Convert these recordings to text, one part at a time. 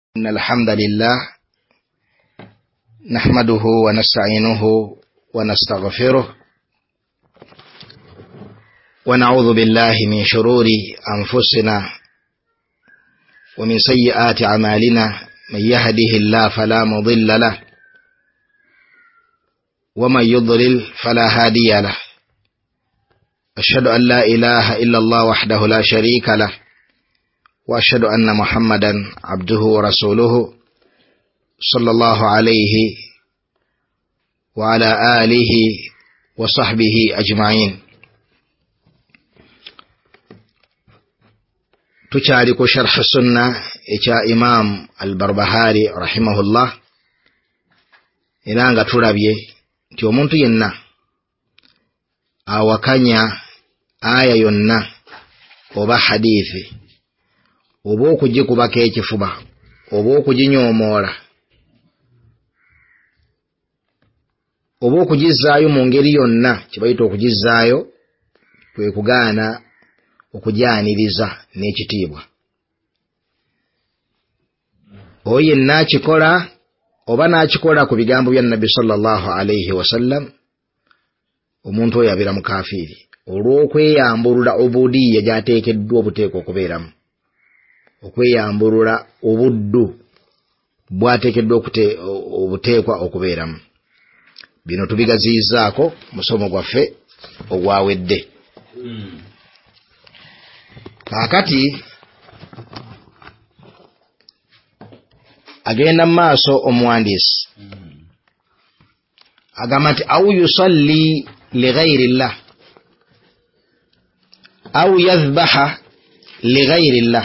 إن الحمد لله نحمده ونستعينه ونستغفره ونعوذ بالله من شرور أنفسنا ومن سيئات أعمالنا من يهده الله فلا مضل له ومن يضلل فلا هادي له أشهد أن لا إله إلا الله وحده لا شريك له وأشهد أن محمدا عبده ورسوله صلى الله عليه وعلى آله وصحبه أجمعين. تشارك شرح السنة إجا إمام البربهاري رحمه الله إلى ترابيه تيومونتو ينا awakanya aya yonna oba hadithi oba okugikubako ekifuba oba okuginyomoola oba okugizaayo mu ngeri yonna kibayita okugizaayo kwe kugaana okujyaniriza n'ekitiibwa oyo yenna akikola oba n'akikola ku bigambo bya Nabbi sallallahu alayhi wasallam omuntu oyo abeera mukafiiri olw'okweyambulula obudiya gy'ateekeddwa obuteeka okubeeramu, okweyambulula obuddu bw'ateekeddwa obuteekwa okubeeramu. Bino tubigaziyizaako musomo gwaffe ogwawedde. Kaakati agenda mu maaso omuwandiisi agamba nti au yusalli لغير الله أو يذبح لغير الله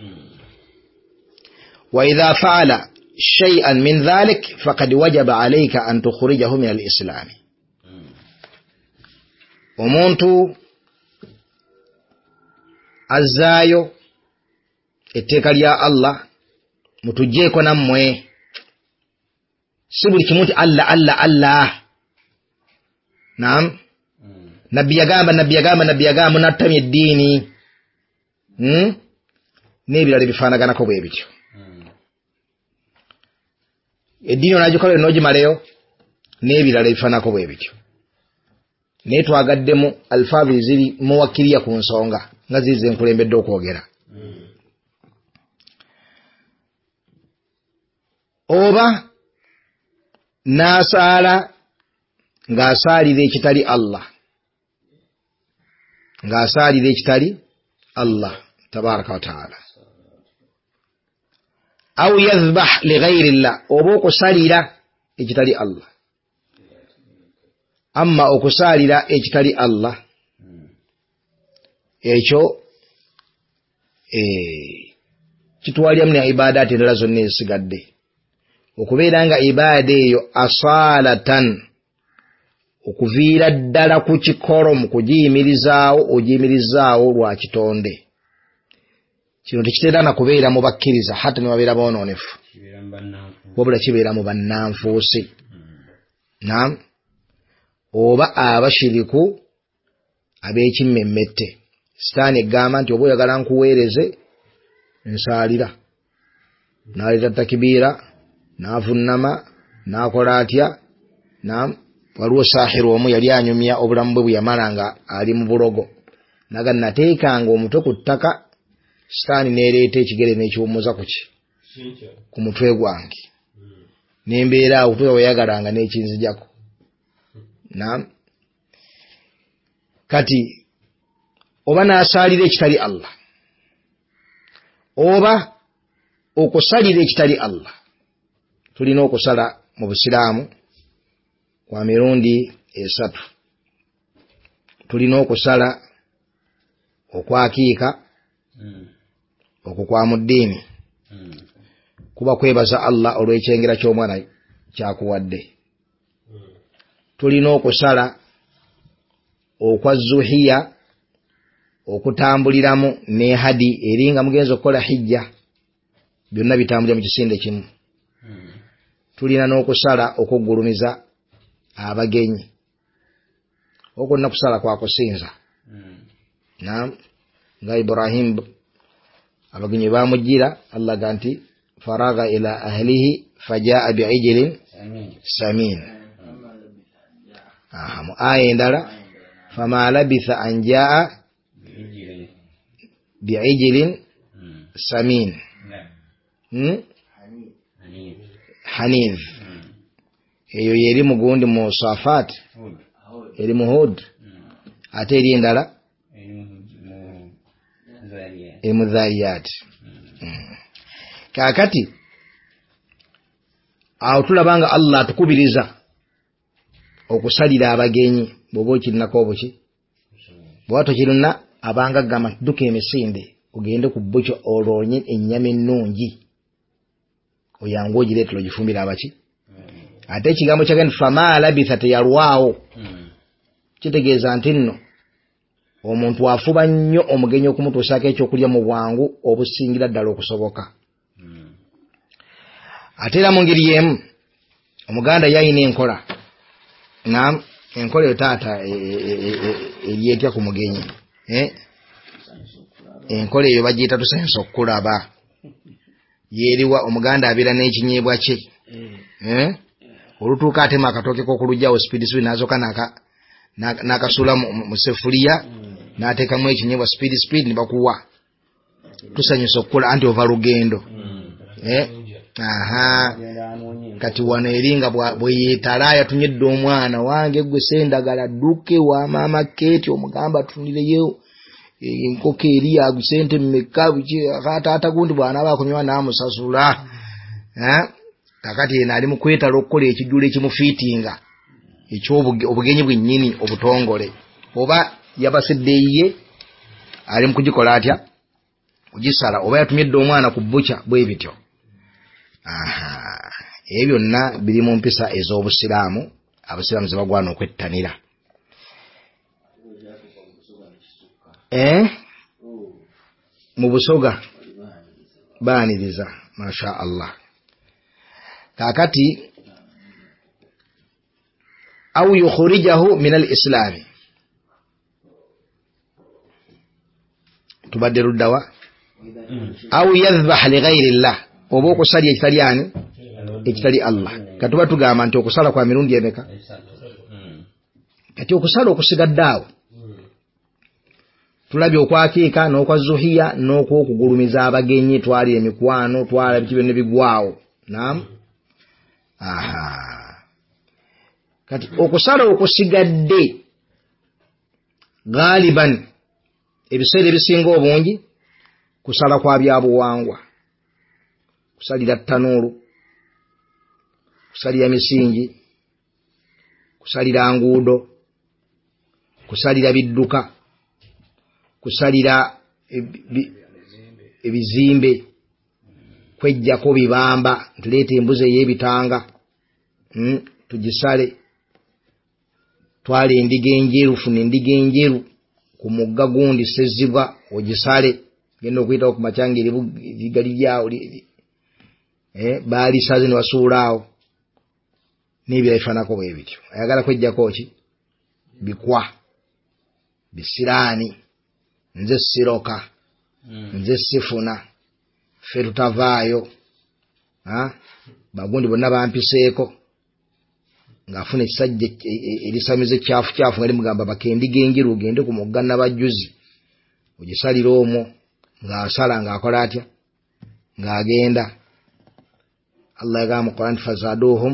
وإذا فعل شيئا من ذلك فقد وجب عليك أن تخرجه من الإسلام. omuntu azzaayo etteeka lya Allah mutugjeeko nammwe si buli kimu nti Allah Allah Allah. Naam, nabbi yagamba munattamya eddiini n'ebirala bifaanaganako bwe bityo. Eddiini onagikola n'ogimaleyo n'ebirala bifaanako bwe bityo. Naye twagaddemu alfaazi ziri muwakkiriya ku nsonga nga ziri ze nkulembedde okwogera. Oba n'asaala ng'asaalira ekitali Allah, ng'asaalira ekitali Allah tabaraka wa taala. Aw yadhbah li ghayri Allah, oba okusalira ekitali Allah. Amma okusaalira ekitali Allah ekyo kitwalira mu ibaadaati endala zonna ezisigadde, okubeera nga ibaada eyo asaalatan, okuviira ddala ku kikolo mu kugiyimirizaawo ogiyimirizaawo lwa kitonde. Kino tekiteera na kubeera mu bakkiriza hata ne babeera boonoonefu, wabula kibeera mu bannanfuusi. Naam, oba abashiriku ab'ekimmemmette. Sitaani eggamba nti oba oyagala nkuweereze nsaalira, n'aleeta takibiira n'avunnama n'akola atya. Naam, waliwo saahiru omu yali anyumya obulamu bwe bwe yamala nga ali mu bulogo, naga nateekanga omutwe ku ttaka, sitaani neereeta ekigere n'ekiwummuza ku mutwe gwange, nembeera awo tuya weyagalanga n'ekinzijako. Naam, kati oba n'asaalira ekitali Allah oba okusalira ekitali Allah. Tulina okusala mu Busiraamu kwa mirundi esatu. Tulina okusala okwakiika okwo kwa mu ddiini, kuba kwebaza Allah olw'ekyengera ky'omwana kyakuwadde. Tulina okusala okwa zuhiya, okutambuliramu ne hadi eri nga mugenzi okukola hijja, byonna bitambulira mu kisinde kimu. Tulina n'okusala okuggulumiza abagenyi, okwo kusala kwa kusinza. Naam, nga Ibrahim abagenyi bamujjira Allah ganti فرغ إلى أهله فجاء بعجل سمين. آية دارا فما لبث أن جاء بعجل سمين حنيذ. eyo yeri mugundi mu Safat eri mu Hud ate eri endala eri mu Dhariyat. Kakati awo tulabanga Allah atukubiriza okusalira abagenyi bwoba okirinako obuki bw'oba tokirina abanga gamba dduka emisinde ogende ku bbucyo olonye ennyama ennungi oyangu ogireetera ogifumbira abaki. Ate ekigambo kyagenda fama labitha teyalwawo kitegeeza nti nno omuntu afuba nnyo omugenyi okumutuusaako ekyokulya mu bwangu obusingira ddala okusoboka. Ate era mu ngeri y'emu omuganda yalina enkola enkola eyo taata eryetya ku mugenyi enkola eyo bagiyita tusanyusa okukulaba yeeriwa omuganda abeera n'ekinyeebwa kye olutuuka atema akatooke k'okulugyawo speed n'azooka n'akasuula mu sefuliya n'ateekamu ekinyeebwa speed ne bakuwa tusanyusa okukola anti ova lugendo. Kati wano eringa bwe yeetala yatunyedde omwana wange gwe sendagala dduke wa maama Keeti omugamba atunireyo enkoko eri yagusente mmeka taata gundi bw'anaaba akunywa n'amusasula. Kakati yena ali mu kwetala okukola ekijjulo ekimufiitinga eky'obugenyi bwennyini obutongole oba yabasedde ye ali mu kugikola atya kugisala oba yatumyedde omwana ku bbucya bwe bityo. Ebyo byonna biri mu mpisa ez'obusiraamu abasiraamu ze bagwana okwettanira. Mu busoga baaniriza masha Allah. Kakati au yukhrijahu min al-islam tubadde luddawa au yadhbah li ghayri Allah oba okusalya ekitali ani ekitali Allah. Katuba tugamba nti okusala kwa mirundi emeka? Kati okusala okusigadde awo tulabye okwakiika n'okwa zuhiya n'okwokugulumiza abagenyi twali emikwano twala biki byonna bigwawo. Naam. Kati okusala okusigadde galiban ebiseera ebisinga obungi kusala kwa byabuwangwa, kusalira ttanuulu, kusalira misingi, kusalira nguudo, kusalira bidduka, kusalira ebizimbe, kwejjako bibamba tuleeta embuzi ey'ebitanga tugisale, twala endiga enjeru, funa endiga enjeru ku mugga gundi Sezibwa ogisale genda okuyitawo ku macyanga erigali lyawo baalisaze ne basuulaawo n'ebirala bifaanako bwe bityo. Ayagala kwejjako ki bikwa bisiraani nze siroka nze sifuna ffe tutavaayo bagundi bonna bampiseeko ng'afuna ekisajja erisamiza ekyafu nga limugamba bakendiga enjeru ogende ku mugga Nabajjuzi ogisalira omwo ng'asala ng'akola atya ng'agenda. Allah yagamba mu Qur'an fazaduhum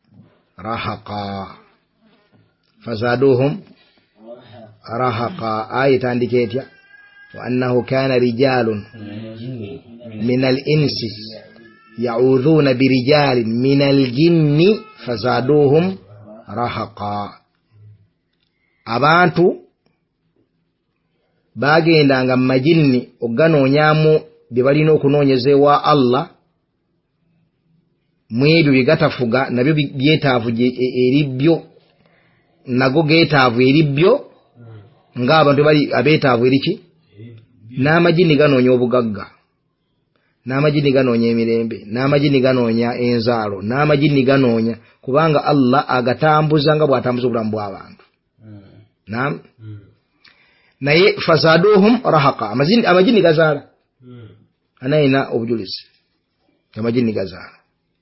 rahaqa aya etandika etya wa annahu kana rijalun min al-insi ya'udhuna birijalin min al-jinni fazaduhum rahaqa. Abantu bagendanga mu majinni okuganoonyamu bye balina okunoonyeza ewa Allah mu ebyo bye gatafuga nabyo byetaavu eri byo nago geetaavu eri byo ng'abantu bali abeetaavu eriki. N'amajini ganoonya obugagga, n'amajini ganoonya emirembe, n'amajini ganoonya enzaalo, n'amajini ganoonya kubanga Allah agatambuza nga bw'atambuza obulamu bw'abantu. Naam. Naye fazaduhum rahaqa amajini gazaala anayina obujulizi amajini gazaala.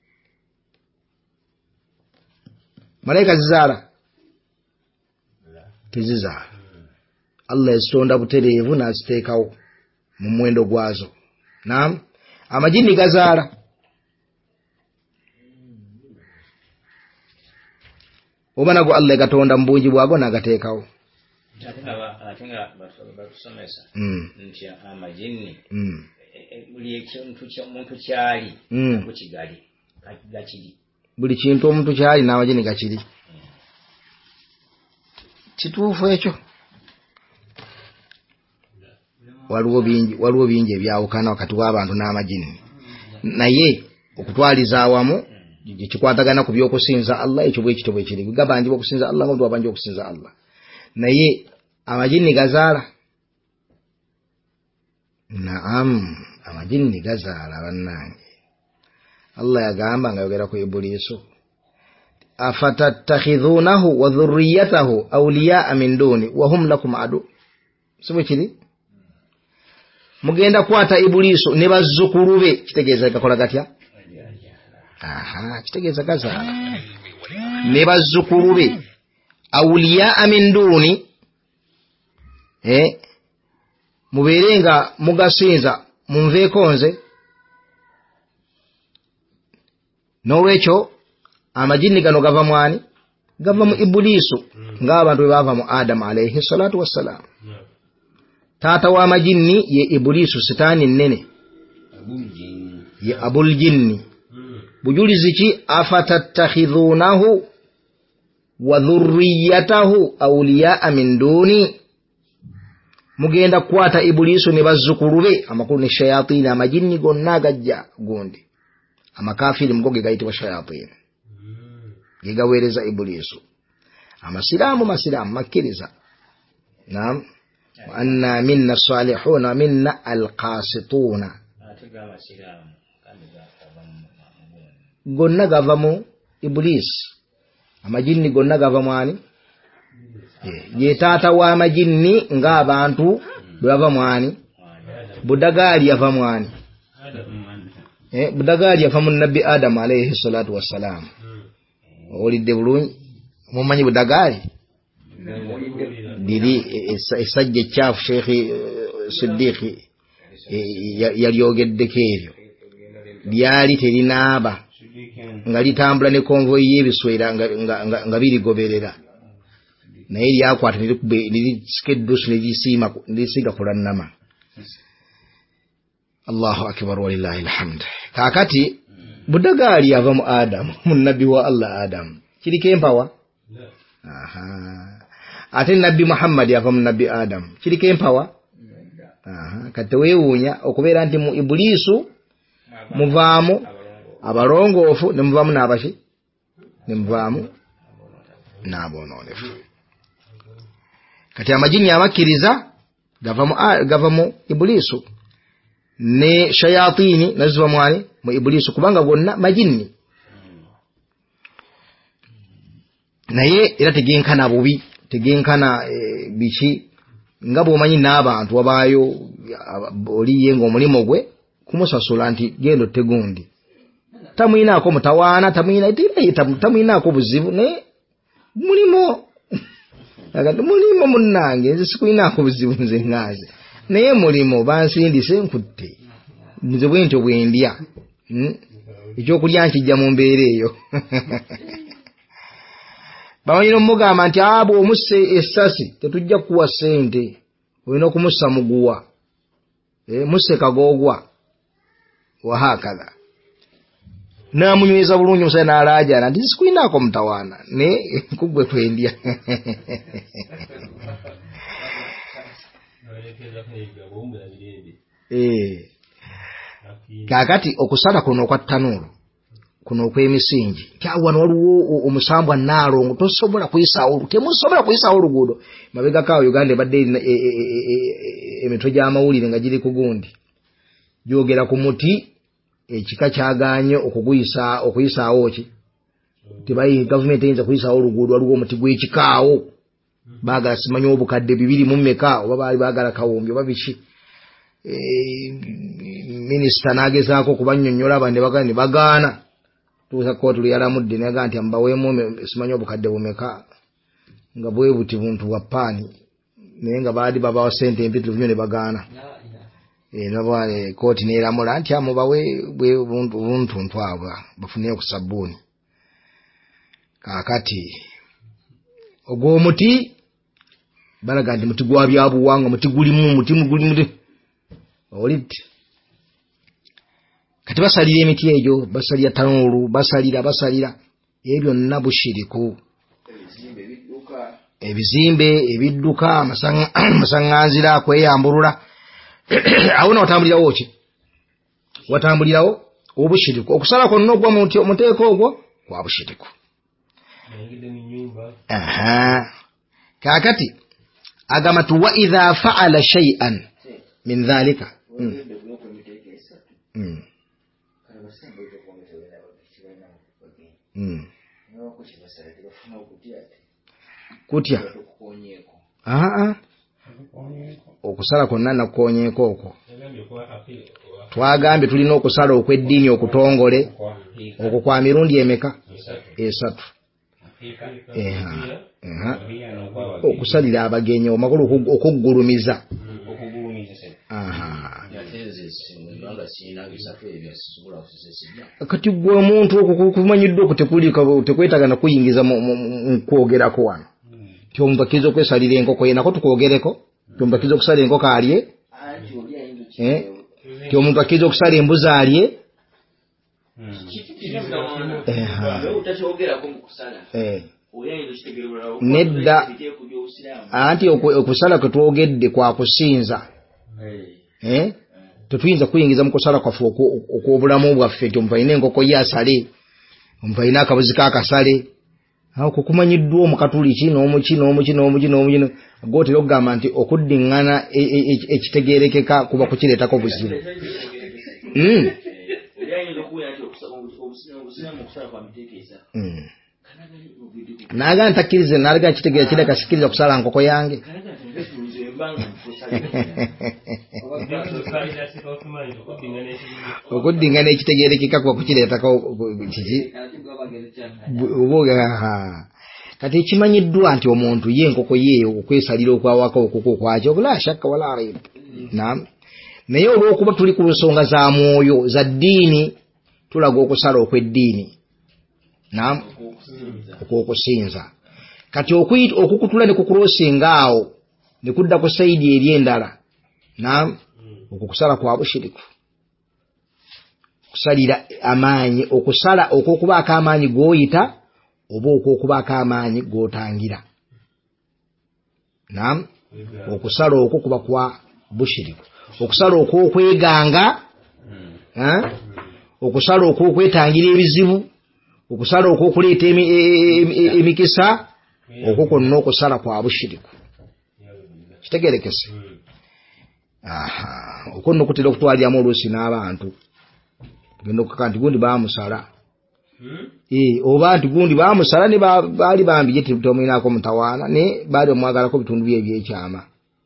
Malaika zizaala tezizaala. Allah yazitonda butereevu n'aziteekawo mu muwendo gwazo. Naam, amajini gazaala. Oba nago Allah gatonda mu bungi bwago n'agateekawo. Atenga batusomesa nti amajini buli ekintu ky'omuntu kyali kukigali gakiri. Buli kintu omuntu kyali n'amajini gakiri. Kituufu ekyo. Waliwo bingi ebyawukana wakati w'abantu n'amajini, naye okutwaliza awamu kikwatagana ku by'okusinza Allah, ekyo bwe kityo bwe kiri. Bigamba nti okusinza Allah ngo abanje okusinza Allah, naye amajini gazaala. Naam, amajini gazaala bannange. Allah yagamba ngayogera ku Ibulisu, afatattakhidhunahu wa dhurriyyatahu awliya'a min duni wa hum lakum adu. Sibwe kiri? Mugenda kwata Ibulisu ne bazzukulu be, kitegeeza gakola gatya? Kitegeeza gazaala. Ne bazzukulu be awliya'a min duni, mubeerenga mugasinza munveeko nze. N'olwekyo amajini gano gava mwani? Gava mu Ibulisu, ng'abantu bwe baava mu Adamu alayhi salatu wassalam. Taata w'amajini ye Ibulisu, sitaani nnene, ye abul jinni. Bujulizi ki? Afatattakhidhunahu wa dhurriyyatahu awliya'a min duni. Mugenda kwata Ibulisu ne bazzukulu be, amakulu ne shayatini, amajini gonna gajja gundi. Amakafiri mugo ge gayitibwa shayatini, ge gaweereza Ibulisu. Amasiraamu makkiriza. Naam, wa anna minna salihuna minna alqasituna. Gonna gava mu Ibulisi. Amajini gonna gava mwani? Ye taata w'amajini ng'abantu bwe bava mwani? Budagaali yava mwani? Budagaali yava mu Nabbi Adamu alayhi salatu wassalam. Olidde bulungi? Mumanyi budagaali? Liri esajja ekyafu Sheikh Siddiqi yalyogeddeko ebyo. Lyali terinaaba nga litambula ne konvoyi y'ebiswera nga birigoberera, naye lyakwata lirisika eddusu lirisiiga kulannama. Allahu akbar walillahi alhamd. Kaakati budagaali yava mu Adamu, mu nabbi wa Allah Adamu, kiriko empawa? Ate nabbi Muhammad yava mu nabbi Adamu, kiriko empawa? Kati weewuunya okubeera nti mu Ibulisu muvaamu abalongoofu ne muvaamu n'abaki? Ne muvaamu n'abonoonefu. Kati amajini amakkiriza gava mu Ibulisu, ne shayatini naziva mwani? Mu Ibulisu, kubanga gonna majini. Naye era tegenkana bubi, tegenkana biki, nga bw'omanyi n'abantu wabaayo oliye ng'omulimu gwe kumusasula nti gendo tegundi, tamuyinaako mutawaana, tamuyinaako buzibu, naye mulimo munnange, nze sikuyinaako buzibu nze ngaaze, naye mulimo bansindise nkutte, nze bwentyo bwendya, ekyokulya nkijja mu mbeera eyo. Bamanyira omugamba nti abo omusse essasi tetujja kuwa ssente, olina okumussa muguwa, musse kagoogwa wahakaza. N'amunyweza bulungi omusajja n'alaajana nti sikuyinaako mutawaana, naye kugwe twendya. Kaakati okusala kuno okwa ttanuulu, kuno okw'emisingi, wano waliwo omusambwa Naalongo, tosobola kuyisaawo, temusobola kuyisaawo oluguudo. Mabega kaawo Uganda ebadde erina emitwe gy'amawulire nga giri ku gundi, gyogera ku muti ekika kyagaanye okuyisaawo ki, tebayi gavumenti eyinza kuyisaawo oluguudo, waliwo omuti gw'ekikaawo, baagala simanyi obukadde 200 oba baali baagala kawumbi oba biki, minisita nagezaako kubannyonnyola abandi ne bagaana tuusa kkooti luyalamudde naga nti mbaweemu simanyi obukadde bumeka nga bwe buti buntu bwa paani naye nga baali babawa ssente empitirivu nnyo ne bagaana nabwane kkooti neeramula nti amubawe buntuntu abo bafunire ku sabbuuni. Kaakati ogw'omuti balaga nti muti gwa byabuwangwa muti gulimu olidde kati basalira emiti egyo basalira tanuulu basalira ebyo byonna bushiriku. Ebizimbe ebidduka amasaŋŋanzira kweyambulula awo watambulirawo ki watambulirawo obushiriku okusala kwonna ogwa muteeko ogwo kwa bushiriku. Kaakati agamba tu wa idha fa'ala shay'an min dhalika kutya okusala kwonna nakukoonyeeko okwo twagambye tulina okusala okw'eddiini okutongole okwo kwa mirundi emeka? 3. Okusalira abagenyi omakulu okuggulumiza. Kati gwe omuntu okukumanyiddwa okwo tekwetaaga nakuyingiza mu kwogerako wano ti omuntu akkiriza okwesalira enkoko ye nako tukwogereko ti omuntu akkiriza okusala enkoko alye ti omuntu akkiriza okusala embuzi alye nedda anti okusala kwe twogedde kwa kusinza tetuyinza kuyingiza mu kusala kwaffe okw'obulamu bwaffe nti omuntu alina enkoko ye asale omuntu alina akabuzi kaakasale awo kukumanyiddwa omukatuli n'omuki gwotera okugamba nti okuddiŋŋana ekitegeerekeka kuba kukireetako buzibu. Naga ntakkirize nalaga kitegeera kireka sikiriza kusala nkoko yange. Okuddiŋŋana ekitegeerekeka kuba kukireetako kiki kati ekimanyiddwa nti omuntu ye enkoko ye okwesalira okwawaka okuko kwakyo la shakka wala rayba. Naye olw'okuba tuli ku nsonga za mwoyo za ddiini tulaga okusala okw'eddiini okwokusinza. Kati okukutula ne kukulosinga awo ne kudda ku sayidi eri endala okukusala kwa bushiriku. Kusalira amaanyi okusala okwokubaako amaanyi g'oyita oba okwokubaako amaanyi g'otangira. Okusala okwo kuba kwa bushiriku. Okusala okw'okweganga okusala okw'okwetangira ebizibu okusala okw'okuleeta emikisa okwo kwonna okusala kwa bushiriku. Kitegeerekese. Okwo nno kutera okutwaliramu oluusi n'abantu genda okukaka nti gundi baamusala oba nti gundi baamusala ne baali bambye tomwinaako mutawaana ne baali omwagalako bitundu bye ebyekyama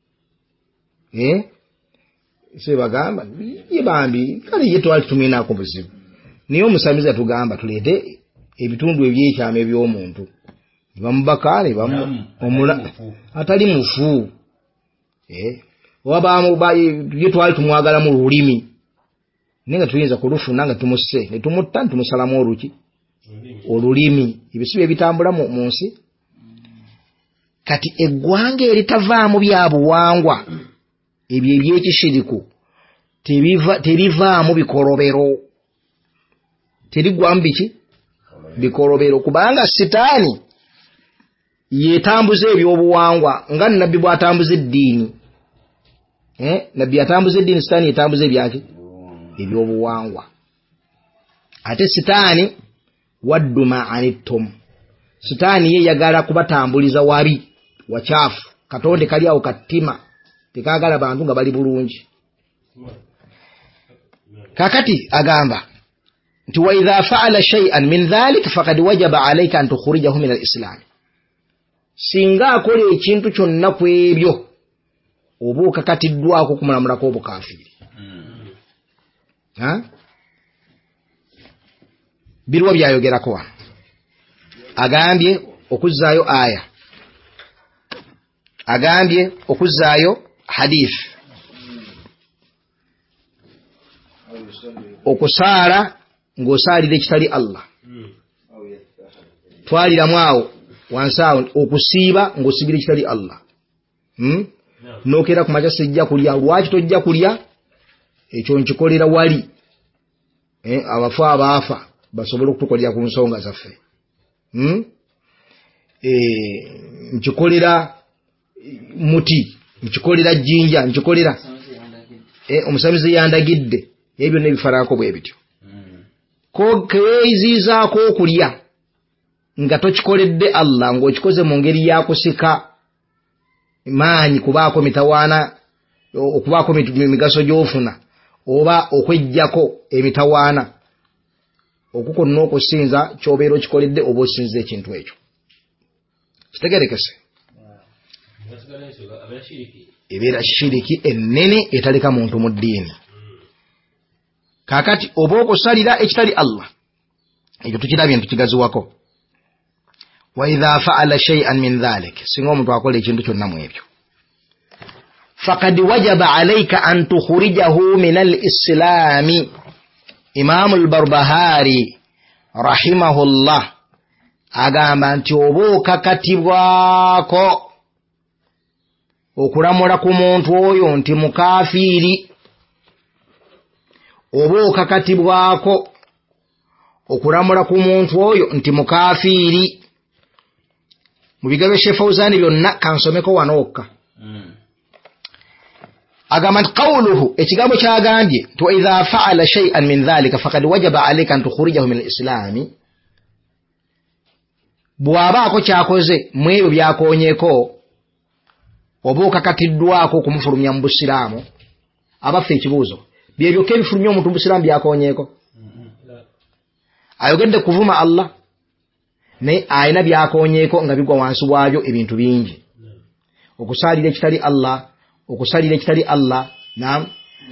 se bagamba ye bambi kale ye twali tumwinaako buzibu naye omusamiza tugamba tuleete ebitundu ebyekyama eby'omuntu bamubaka ne atali mufu oba ye twali tumwagalamu lulimi naye nga tuyinza kulufuna nga tumusse ne tumutta tumusalamu olulimi ebisibe ebitambula mu nsi. Kati eggwanga eritavaamu bya buwangwa ebyo ebyekishiriku terivaamu bikolobero terigwamu bikolobero kubanga sitaani yetambuza ebyobuwangwa nga nabbi bw'atambuza eddiini. Nabbi atambuza eddiini sitaani yetambuza ebyobuwangwa. Ate sitaani waddu ma anittum, sitaani ye yagala kubatambuliza wabi wakyafu katonde kali awo kattima tekagala bantu nga bali bulungi. Kakati agamba nti wa idha fa'ala shay'an min dhalika faqad wajaba alayka an tukhrijahu min al-islam. Singa akola ekintu kyonna ku ebyo oba okakatiddwako okumulamulako obukafiri. Birwa byayogerako wano agambye okuzzaayo aya, agambye okuzzaayo hadith, okusaala ng'osaalira ekitali Allah, twaliramu awo wansi awo okusiiba ng'osiibira ekitali Allah, n'okeera ku makya sijja kulya. Lwaki tojja kulya? Ekyo nkikolera wali abafu abaafa basobole okutukolera ku nsonga zaffe. Nkikolera muti, nkikolera jjinja, nkikolera omusamize yandagidde. Ebyo n'ebifaananako bwe bityo. Ko keeyiziizaako okulya nga tokikoledde Allah, ng'okikoze mu ngeri ya kusika maanyi, kubaako mitawaana, okubaako migaso gy'ofuna, oba okwejjako emitawaana, okwo konna okusinza ky'obeera okikoledde oba osinza ekintu ekyo. Kitegerekese? Ebeera shiriki ennene etaleka muntu mu ddiini. Kaakati oba okusalira ekitali Allah, ekyo tukirabye ntukigaziwako. Wa idha fa'ala shay'an min dhalik, singa omuntu akola ekintu kyonna mu ebyo, faqad wajaba alayka an tukhrijahu min al-islami. Imaamu al-Barbahari rahimahullah agamba nti oba okakatibwako okulamula ku muntu oyo nti mukafiiri, oba okakatibwako okulamula ku muntu oyo nti mukafiiri. Mu bigambo Sheikh Fawzan byonna kansomeko wano wokka. Agamba nti qawluhu, ekigambo kyagambye nti wa idha fa'ala shay'an min dhalika faqad wajaba alayka an tukhrijahu min al-islami, bw'abaako kyakoze mu ebyo byakoonyeeko oba okakatiddwako okumufulumya mu busiraamu. Abaffe ekibuuzo, byebyoka ebifulumya omuntu mu busiraamu byakoonyeeko? Ayogedde kuvuma Allah, naye ayina byakoonyeeko nga bigwa wansi waabyo ebintu bingi. Okusaalira ekitali Allah, okusalira ekitali Allah, naam,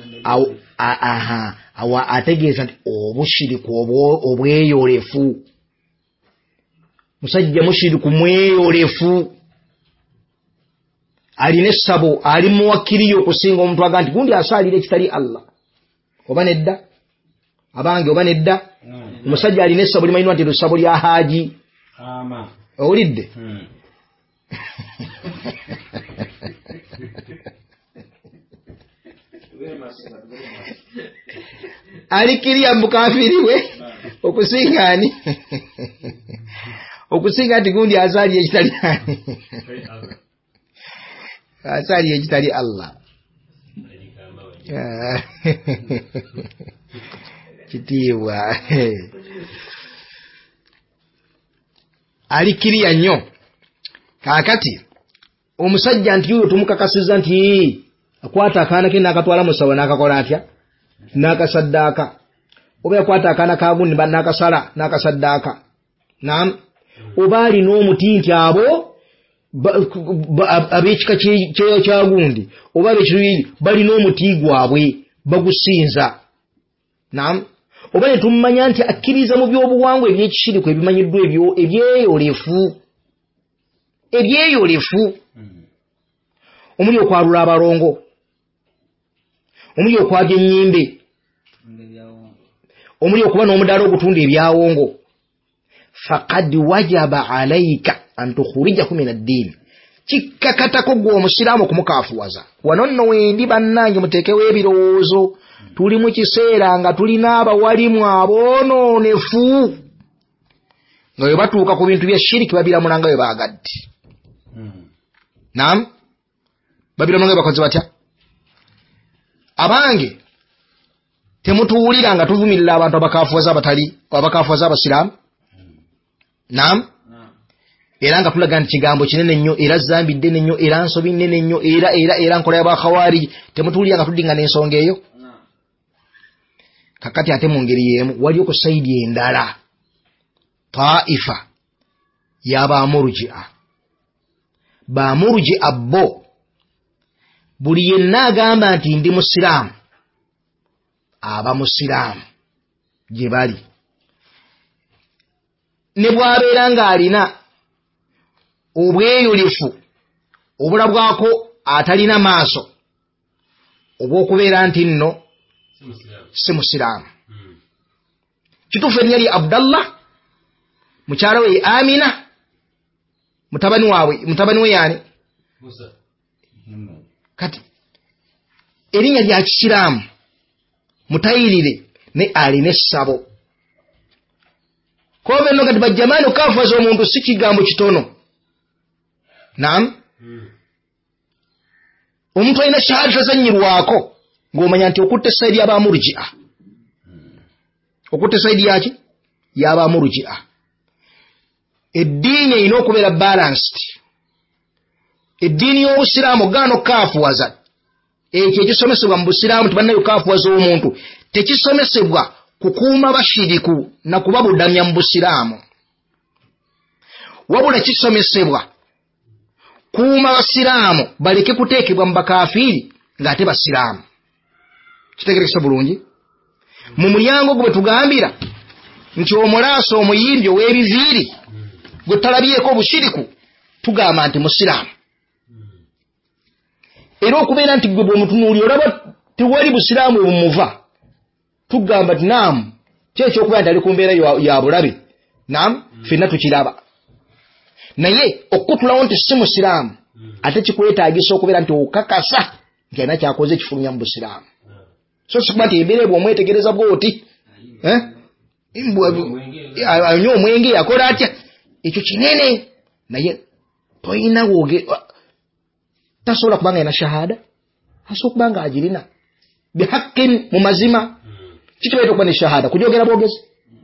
awa ategeeza nti obushiriku obweyolefu. Musajja mushiriku mweyolefu, alina essabo, ali muwakkiriyo okusinga omuntu aga nti gundi asaalira ekitali Allah. Oba nedda? Abange oba nedda? Omusajja alina essabo limanyirwa nti essabo lya haaji. Owulidde? Alikiriya mukafiriwe okusinga ani? Okusinga nti gundi asaali ekitali ani? Asaali ekitali Allah. Kitiibwa. Alikiriya nnyo. Kaakati omusajja nti yuyo tumukakasiza nti akwata akaana ke n'akatwala mu ssawo n'akakola atya? N'akasaddaaka. Oba yakwata akaana ka gundi n'akasala n'akasaddaaka. Naam. Oba alina omuti nti abo ab'ekika kya gundi oba ab'ekiruyi balina omuti gwabwe bagusinza. Naam. Oba ne tumumanya nti akkiriza mu by'obuwangwa eby'ekishiriku ebimanyiddwa ebyeyolefu. Ebyeyolefu. Omuli okwalula abalongo, omuli okwaga ennyimbe, omuli okuba n'omudaala ogutunda ebyawongo. Faqad wajaba alayka an tukhrijahu min ad-din. Kikkakatako gwe omusiraamu okumukaafuwaza. Wano nno wendi bannange muteekewo ebirowoozo. Tuli mu kiseera nga tulina abawalimu aboonoonefu nga bwe batuuka ku bintu bya shiriki babiramula nga bwe baagadde. Naam. Babiramula nga bakoze batya? Abange temutuwulira nga tuvumirira abantu abakaafuwaza abakaafuwaza abasiraamu? Naam. Era nga tulaga nti kigambo kinene nnyo, era zambi ddene nnyo, era nsobi nnene nnyo, era nkola y'abakhawaariji. Temutuwulira nga tuddingana ensonga eyo? Kakati ate mu ngeri y'emu waliyo ku sayidi endala taifa y'abamurji'a. Bamurji'a bo buli yenna agamba nti ndi musiraamu aba musiraamu gye bali, ne bw'abeera ng'alina obweyulifu obulabwako atalina maaso obw'okubeera nti nno si musiraamu. Kituufu erinnya lye Abdallah, mukyala we Amina, mutabani we yaani kati erinnya lya kisiraamu mutayirire ne alina essabo. Kobe no kati bajjamaani okaafuwaza omuntu si kigambo kitono. Naam, omuntu alina shahada tazannyirwako ng'omanya nti okutte sayidi y'abamurji'a, okutte sayidi yaki y'abamurji'a. Eddiini erina okubeera balanced. Eddiini y'obusiraamu gaana okaafuwaza ekyo ekisomesebwa mu busiraamu tibannayo kaafuwaza omuntu, tekisomesebwa kukuuma bashiriku na kubabudamya mu busiraamu, wabula kisomesebwa kuuma basiraamu baleke kuteekebwa mu bakafiiri ng'ate basiraamu. Kitegerekese bulungi. Mu mulyango gwe tugambira nti omulaasa omuyimbi ow'ebiviiri gwe talabyeko obushiriku tugamba nti musiraamu. Era okubeera nti gwe bw'omutunuulira olaba tewali busiraamu bumuva, tugamba nti naamu kyekyokubeera nti ali ku mbeera ya bulabe, naamu ffenna tukiraba. Naye okutulawo nti si musiraamu ate kikwetaagisa okubeera nti okakasa nti alina kyakoze ekifulumya mu busiraamu. So sikuba nti embeera bw'omwetegereza bw'oti anywa omwenge yakola atya, ekyo kinene, naye toyina wooge tasobola kubanga yina shahada, asobola kubanga agirina bihaqqin mu mazima. Kikibaita okuba ne shahada kujogera bwogezi.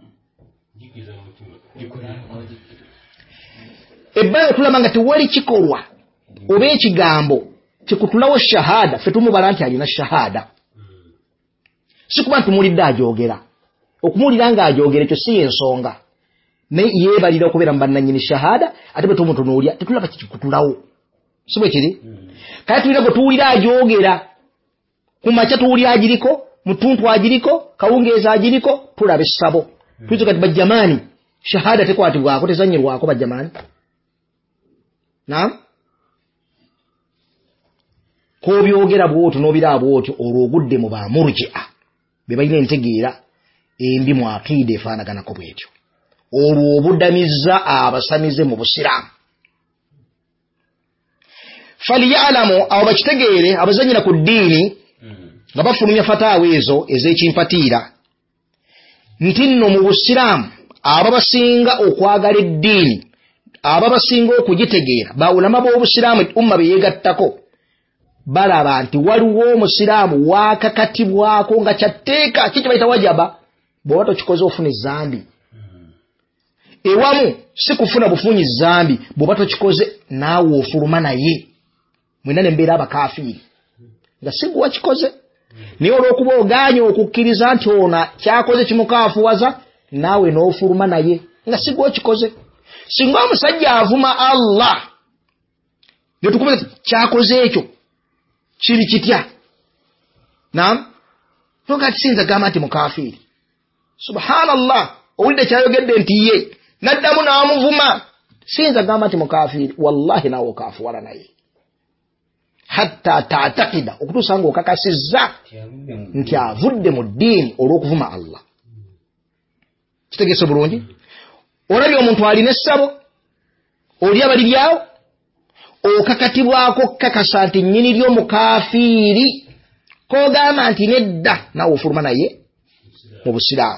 Ebbanga tulaba nga tewali kikolwa oba ekigambo kikutulawo shahada ffe tumubala nti alina shahada. Si kuba nti tumulidde ajogera, okumuwulira ng'ajogera ekyo si y'ensonga, naye yeebalira okubeera mu bannannyini shahada ate bwe tumutunuulya tetulaba kikutulawo. Si bwe kiri? Kale tulina gwe tuwulira ajogera, ku makya tuwulira agiriko, mutuntu agiriko, kawungeeza agiriko, tulaba essabo. Tuyinza kati bajjamaani shahada tekwatibwako, tezannyirwako bajjamaani. Naam, k'obyogera bw'otyo n'obiraba bw'otyo olwo ogudde mu bamurji'a be balina entegeera embi mu aqiida efaanaganako bw'etyo, olwo obudamizza abasamize mu busiraamu. Faliyalamu, abo bakitegeere abazannyira ku ddiini nga bafulumya fataawa ezo ez'ekimpatiira, nti nno mu busiraamu ababasinga okwagala eddiini, ababasinga okugitegeera, bawulama b'obusiraamu umma be yeegattako, balaba nti waliwo omusiraamu waakakatibwako nga kyatteeka kiki bayita wajaba, bw'oba tokikoze ofuna ezambi. Ewamu si kufuna bufunyi zambi, bw'oba tokikoze naawe ofuluma naye, mwena ne mbeera abakafiiri nga si gwe wakikoze. Naye olw'okuba ogaanye okukkiriza nti ono kyakoze kimukaafuwaza, naawe n'ofuluma naye nga si gwe okikoze. Singa omusajja avuma Allah ne tukubuza nti kyakoze ekyo kiri kitya, naam, toga kisinza gamba nti mukafiiri. Subhanallah, owulidde kyayogedde nti ye n'addamu n'amuvuma, sinza gamba nti mukafiiri, wallahi naawe okaafuwala naye hatta ta'taqida, okutuusa ng'okakasizza nti avudde mu ddiini olw'okuvuma Allah. Kitegeese bulungi? Olabye omuntu alina essabo, oli abaliryawo, okakatibwako kakasa nti nnyini ly'omukafiiri, k'ogamba nti nedda naawe ofuluma naye mu busiraamu.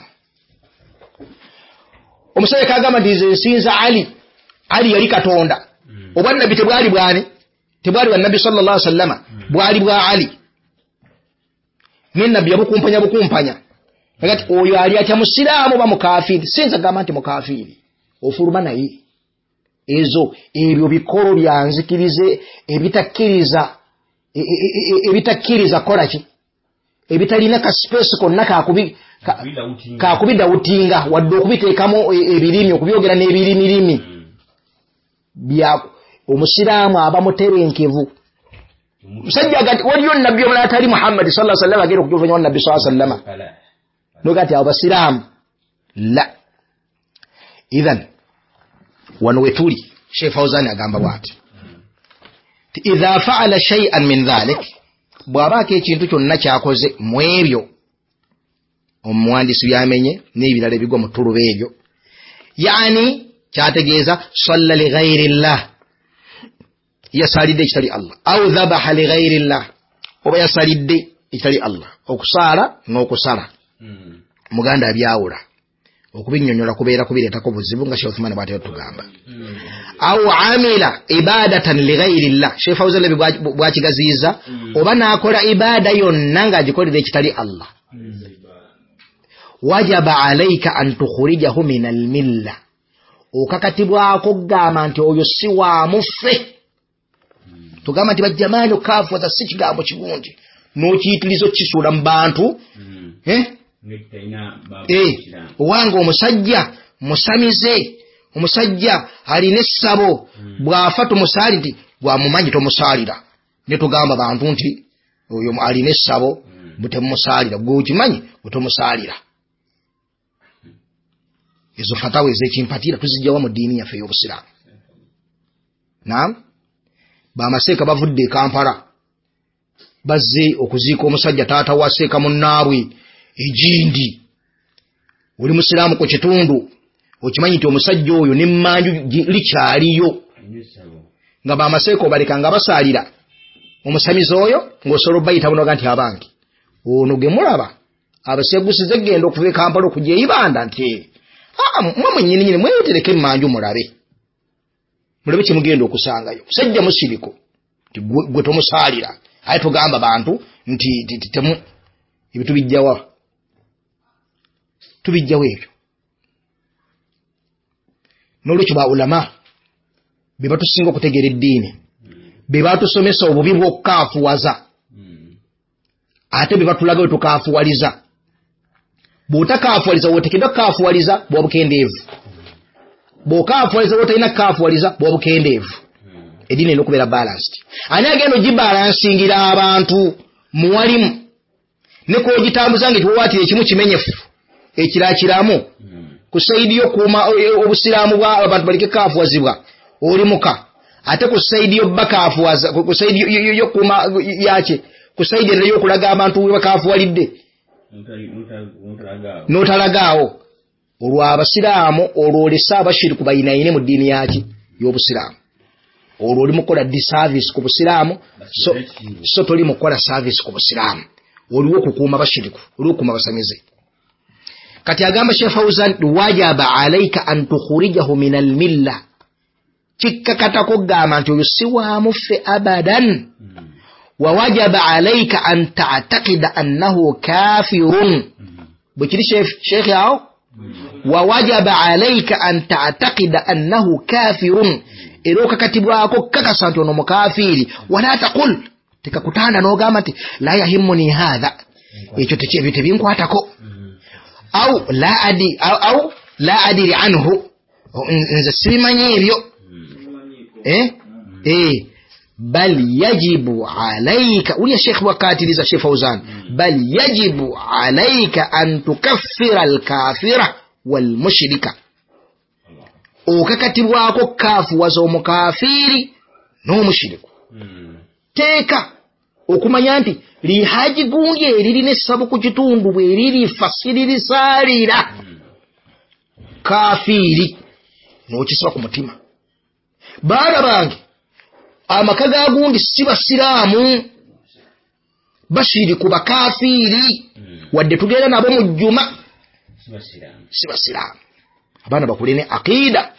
Omusajja kagamba nti nze nsinza Ali, Ali yali Katonda. Obwannabbi tebwali bwani? Tebwali bwa Nabbi sallallahu alaihi wasallama, bwali bwa Ali. N'ennabbi yabukumpanya bukumpanya. Kati oyo ali atya musiraamu ba mukafiiri, sinza gamba nti mukafiiri, ofuluma naye. Ebyo bikolo bya nzikirize ebitakkiriza kola ki, ebitalina ka space konna kakubidawutinga wadde okubiteekamu ebirimi, okubyogera n'ebirimirimi. Omusiraamu aba mutebenkevu musajja agati waliyo nabbi omulala atali Muhammad sallallahu alaihi wasallam agenda okujuvanya nabbi sallallahu alaihi wasallam nogati abo basiraamu la idhan wano wetuli Sheikh Fawzan agamba bwati idha fa'ala shay'an min dhalik bwabaka ekintu kyonna kyakoze mu ebyo omuwandiisi byamenye n'ebirala ebigwa mu ttuluba ebyo yani kyategeeza salla li ghayri llah yasalidde ekitali Allah aw dhabaha li ghayri llah oba yasalidde ekitali Allah okusaala n'okusala muganda abyawula okubinnyonnyola kubeera kubireetako buzibu nga Sheikh Uthman bw'atyo tugamba aw amila ibadatan li ghayri llah Sheikh Fawzan bwakigaziiza oba n'akola ibada yonna ng'agikolera ekitali Allah wajaba alayka an tukhrijahu min almilla okakatibwako kugamba nti oyo si wa muffe tugamba nti bajjamaani okaafuwaza si kigambo kirungi n'okiyitiriza okukisuula mu bantu owange omusajja musamize omusajja alina essabo bw'afa tumusaali nti bwamumanyi tomusaalira ne tugamba bantu nti oyo alina essabo butemusaalira gwe okimanyi butomusaalira ezo fatawa ezekimpatira tuzijjawa mu ddiini yaffe ey'obusiraamu naam bamaseeka bavudde e Kampala bazze okuziika omusajja taata wa seeka munnaabwe ejindi oli musiraamu ku kitundu okimanyi nti omusajja oyo n'emmanju likyaliyo nga bamaseeka obaleka nga basaalira omusamizi oyo ng'osobola obayita bunoga nti abange ono ge mulaba abasegusize egenda okuva e Kampala okujja eibanda nti mwe mwennyini nyini mweyotereko emmanju mulabe kye mugenda okusangayo musajja musiriko nti gwe tomusaalira aye tugamba bantu nti temu ebyo tubijjawo ebyo n'olwekyo ba ulama be batusinga okutegeera eddiini be batusomesa obubi bw'okukaafuwaza ate be batulaga we tukaafuwaliza bw'otakaafuwaliza wotekedwa kukaafuwaliza bwa bukendeevu bw'okaafuwaliza wotalina kukaafuwaliza bwa bukendeevu eddiini erina okubeera balanced ani agenda ogibalansingira abantu muwalimu ne kwogitambuza nga ekiwawaatira ekimu kimenyefu ekirakiramu ku saidi y'okuuma obusiraamu bwa abantu baleke kaafuwazibwa oli muka ate ku saidi y'obbakaafuwaza ku saidi y'okuuma yake ku saidi erala y'okulaga abantu we bakaafuwalidde n'otalagaawo olwo abasiraamu olwo olese abashiriku bayinaine mu ddiini yaki y'obusiraamu olwo oli mukola disservice ku busiraamu so toli mukola service ku busiraamu oliwo okukuuma bashiriku oliwo okukuuma basamize kati agamba Sheikh Fawzan wajaba alayka an tukhrijahu min almilla kikkakatako gamba nti oyo si wa muffe abadan wa wajaba alayka an ta'taqida annahu kafirun bukiri sheikh yao wa wajaba alayka an ta'taqida annahu kafirun eroka katibwako kakasa nti ono mukafiri wala taqul tikakutanda n'ogamba nti la yahimmuni hadha ekyo tebinkwatako au la adiri anhu nze sibimanyi ebyo bal yajibu alayka uliya Sheikh wakatiliza Sheikh Fawzan bal yajibu alayka an tukaffira al-kafira wal mushrika okakatibwako kafuwaza omukafiri n'omushiriku teeka okumanya nti lihaji gundi eriri n'essabu ku kitundu bwe eriri fasiriri saalira kafiri n'okisiba ku mutima baana bange amaka ga gundi si basiraamu bashiri ku bakafiri wadde tugenda nabo mu jjuma si basiraamu abaana bakulene aqida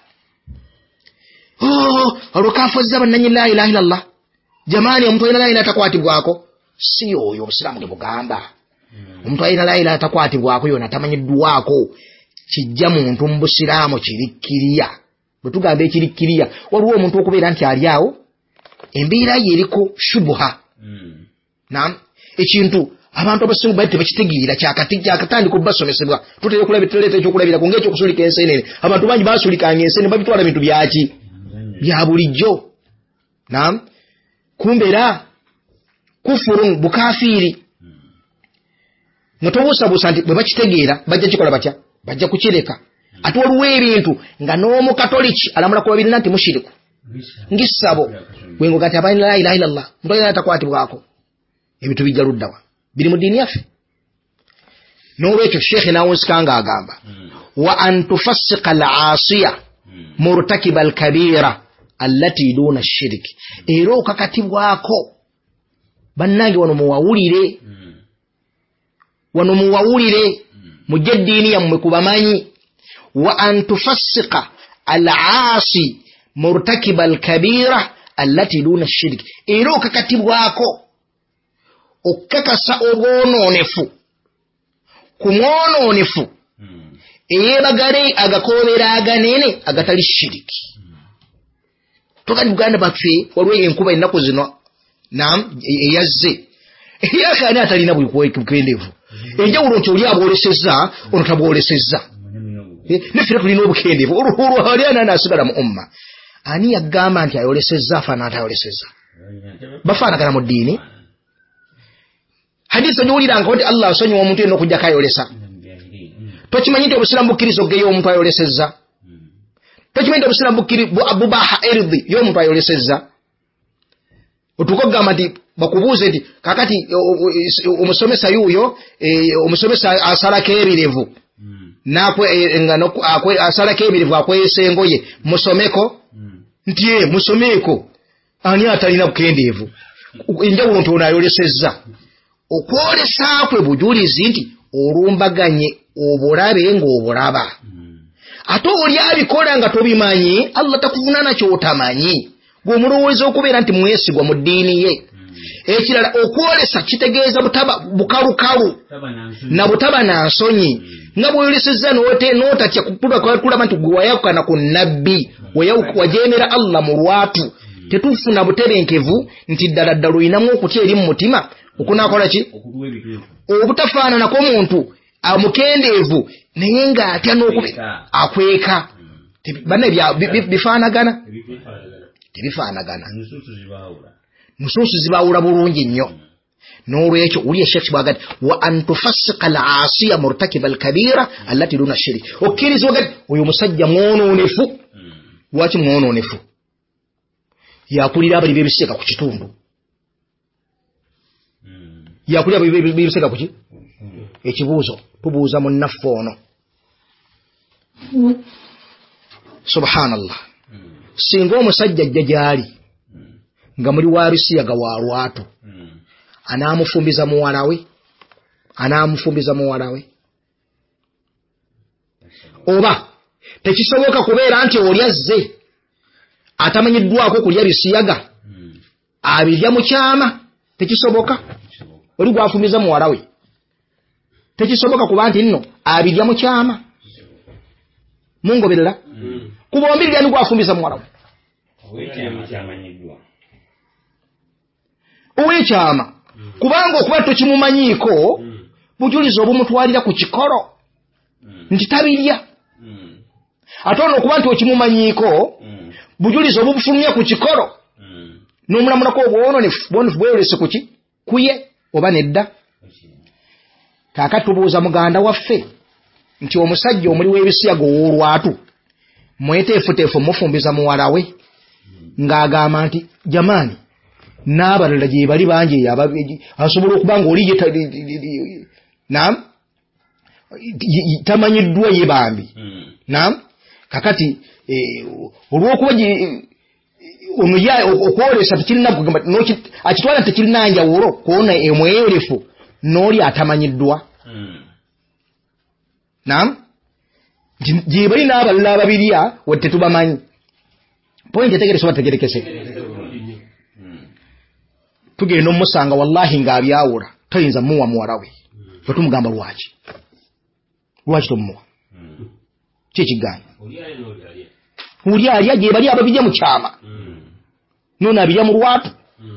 alokafazza bannanyi la ilaha illallah jamani omuntu alina la ilaha takwatibwako si oyo obusiraamu gebugamba omuntu alina la ilaha takwatibwako yona tamanyiddwako kijja muntu mu busiraamu kirikkiriya bwe tugamba ekirikkiriya waliwo omuntu okubeera nti ali awo embeera ye eriko shubuha naam ekintu abantu abasinga bali tebakitegeera kyakatandika obbasomesebwa tutera okulabira ekyokulabira kunga ekyokusulika ensenene abantu bangi basulikanga ensenene babitwala bintu byaki bya bulijjo naam kumbeera kufurun bukafiri notobuusabuusa nti bwe bakitegeera bajja kikola batya bajja kukireka ate waliwo ebintu nga n'omukatoliki alamula ku babiri nti mushiriku ngissabo bwengo gati abaani la ilaha illallah muntu ayina atakwatibwako ebintu bijja luddawa biri mu ddiini yaffe n'olwekyo sheekhe nawunsikanga agamba wa an tufassika al-aasiya murtakiba al-kabira allati duna shiriki era okakatibwako bannange wano muwawulire mujje eddiini yammwe kubamanyi wa an tufassika al-aasi murtakiba al-kabira allati duna shiriki era okakatibwako okakasa obwonoonefu ku mwonoonefu eyeebagale agakoobera aganene agatali shiriki tokati Buganda baffe waliwo enkuba ennaku zino eyazze eyakaani atalina bukendeevu enjawulo nti oli abwolesezza ono tabwolesezza neffe tulina obukendeevu olwali anaasigala mu umma ani yagamba nti ayolesezza afaana atayolesezza bafaanagana mu ddiini hadisi gyowuliranga nti Allah asonyiwa omuntu yenna okujjako ayolesa tokimanyi nti obusiramu bukkiriza okugeyo omuntu ayolesezza tokimanyi nti obusiramu bubaha erdhi y'omuntu ayolesezza otuuka okugamba nti bakubuuze nti kakati omusomesa yuuyo omusomesa asalako ebirevu asalako ebirevu akweyesa engoye musomeko nti musomeeko ani atalina bukendeevu enjawulo nti ono ayolesezza okwolesa kwe bujulizi nti olumbaganye obulabe ng'obulaba ate oli abikola nga tobimanyi Allah takuvunana ky'otamanyi gw'omulowooza okubeera nti mwesigwa mu ddiini ye ekirala okwolesa kitegeeza bukalukalu na butaba na nsonyi nga bweyolesezza n'otatya kulaba nti gwe wayawukana ku nnabbi wajeemera Allah mu lwatu tetufuna butebenkevu nti ddala oyinamu okutya eri mu mutima okunakola ki obutafaananako muntu amukendeevu naye ng'atya akweka bifaanagana tebifaanagana nusuusu zibaawula bulungi nnyo n'olwekyo uli eshekhi bwagati wa an tufassika al-aasiya murtakiba al-kabira allati duna shiriki okkirizibwa gati oyo musajja mwonoonefu lwaki mwonoonefu yakulira abali b'ebiseka ku kitundu yakulira b'ebiseka ku ki ekibuuzo tubuuza mu nnaffe ono subhanallah singa omusajja ajja gy'ali nga muli wa bisiyaga wa lwatu anaamufumbiza muwala we oba tekisoboka kubeera nti oli azze atamanyiddwako kulya bisiyaga abirya mu kyama tekisoboka oli gwafumbiza muwala we tekisoboka kuba nti nno abirya mu kyama mungoberera kuba ombirya ni gwafumbiza muwala we ow'ekyama kubanga okuba tokimumanyiiko bujulizi obumutwalira ku kikolo nti tabirya ate ono okuba nti okimumanyiiko bujulizi obubufulumya ku kikolo n'omulamulako obwononefu bweyolese kuki kuye oba nedda kaakati tubuuza muganda waffe nti omusajja omuli w'ebisiyaga ow'olwatu mweteefuteefu mufumbiza muwala we ng'agamba nti jamaani n'abalala gye bali bangi asobola okuba nga oli tamanyiddwa ye bambi kakati olw'okuba okwolesa tekirina kugamba akitwala tekirina njawulo kwona emweyolefu n'oli atamanyiddwa gye bali n'abalala ababirya wadde tetubamanyi pointi etegerekese oba tegerekese tugenda omusanga wallahi ng'abyawula toyinza muwa muwala we bwe tumugamba lwaki tomumuwa kyekiganya oli alya gye bali ababirya mu kyama nono abirya mu lwatu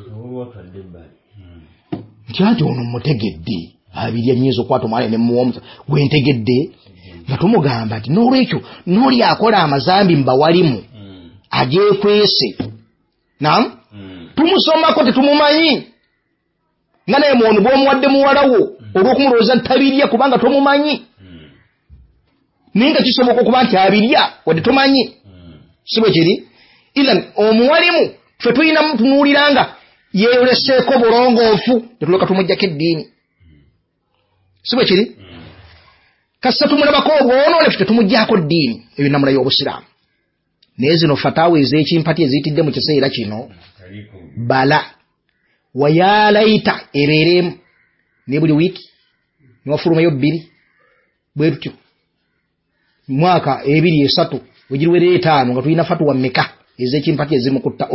nti anti ono mutegedde abirya nyinza okwata omwana nemuwa omusa gwentegedde nga tumugamba nti n'olwekyo n'oli akola amazambi mbawalimu ageekwese tumusomako tetumumanyi nga naye muwono bw'omuwadde muwalawo olw'okumulowooza ntabirya kubanga tomumanyi naye nga kisoboka okuba nti abirya wadde tomanyi si bwe kiri ilan omuwalimu ffe tulina mutunuulira nga yeeyoleseeko bulongoofu netuleka tumuggyako eddiini si bwe kiri kassa tumulabako obwonoonefu tetumuggyako ddiini eyo namula y'obusiraamu naye zino fataawa ez'ekimpati eziyitidde mu kiseera kino bala wayalayita ebeereemu ne buli wiiki niwafulumayo 2 bwe tutyo mwaka 2-3 wegiriwerera 5 nga tulina fatuwa mmeka ez'ekimpati eziri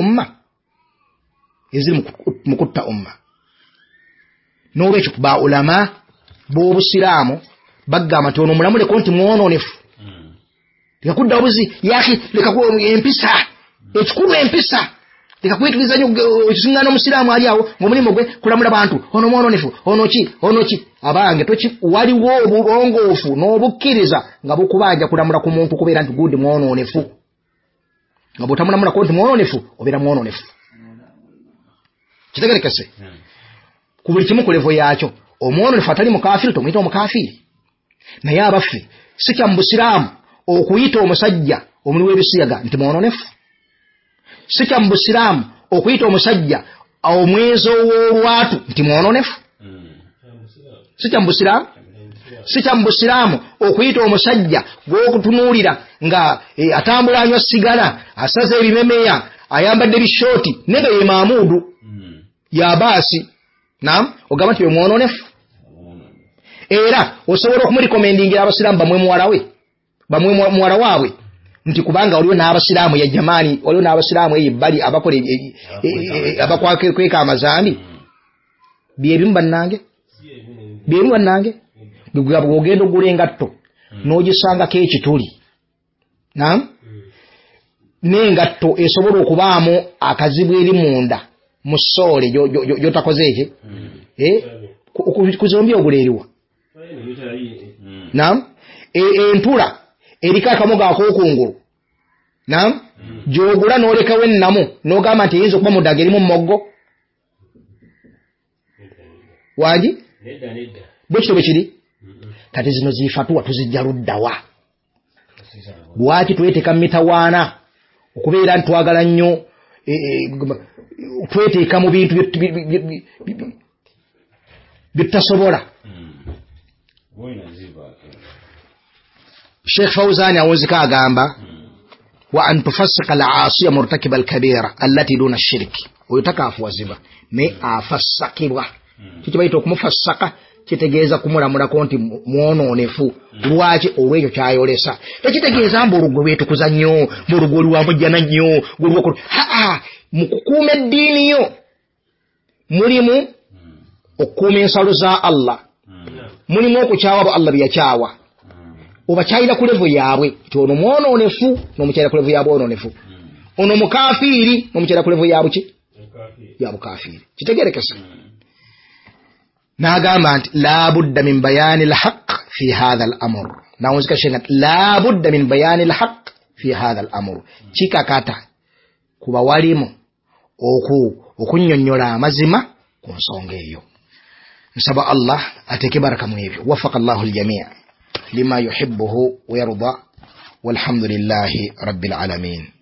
mu kutta umma n'olwekyo ba ulama b'obusiraamu bagamba nti ono mulamuleko nti mwonoonefu lekakudda obuzi yaki leka empisa ekikulu empisa leka kwetiriza nnyo ekisiŋŋaana omusiraamu ali awo ng'omulimu gwe kulamula bantu ono mwonoonefu ono ki abange waliwo obulongoofu n'obukkiriza nga bukubanja kulamula ku muntu kubeera nti gundi mwonoonefu nga bw'otamulamulako nti mwonoonefu obeera mwonoonefu kitegerekese ku buli kimu ku levo yaakyo omwononefu atali mukaafiri tomuyita omukaafiri naye abaffe si kya mu busiraamu okuyita omusajja omuli w'ebisiyaga nti mwononefu si kya mu busiraamu okuyita omusajja omwezo w'olwatu nti mwononefu si kya mu busiraamu si kya mu busiraamu okuyita omusajja gw'okutunuulira nga atambula anywa sigala asaza ebimemeya ayambadde bishooti nega ye maamuudu yabaasi naam ogamba nti we mwononefu era osobola okumulikomendingira abasiraamu bamwe muwala waabwe nti kubanga waliwo n'abasiraamu ya jamaani waliwo n'abasiraamu ebbali abakola abakwakweka amazambi byebimu bannange ogenda ogula engatto n'ogisangako ekituli naam n'engatto esobola okubaamu akazibu eri munda mu ssoole gyotakoze eki kuzombi ogula eriwa naam entula eriko akamogo ak'okungulu naam gy'ogula n'olekawo ennamu n'ogamba nti eyinza okuba mu ddaga erimu mmoggo wangi bwe kityo bwe kiri kati zino zifatuwa tuzijja luddawa lwaki tweteeka mu mitawaana okubeera nti twagala nnyo tweteeka mu bintu byetutasobola Sheikh Fawzani awonzika agamba wa an tufassika al-aasiya murtakiba al-kabira allati duna ash-shirki oyo takaafuwazibwa naye afassakibwa kikibayita okumufassaka kitegeeza kumulamulako nti mwonoonefu lwaki olwekyo kyayolesa tekitegeeza mbu olugwe lwetukuza nnyo olugwe lwamujjana nnyo mu kukuuma eddiini yo mulimu okukuuma ensalo za Allah mulimu okukyawa abo Allah byakyawa obakyayira ku levo yaabwe nti ono mwonoonefu n'omukyayira ku levo yaabwe onoonefu ono mukafiiri n'omukyayira ku levo yaabwe ki ya bukafiiri kitegerekesa n'agamba nti la budda min bayani al-haqq fi hadha al-amr nawonzika shenga la budda min bayani al-haqq fi hadha al-amr kikakata kuba walimu okunnyonnyola amazima ku nsonga eyo nsaba Allah ateke baraka mu ebyo wafaqa Allahu al-jami' lima yuhibbuhu wa yarda walhamdulillahi rabbil alamin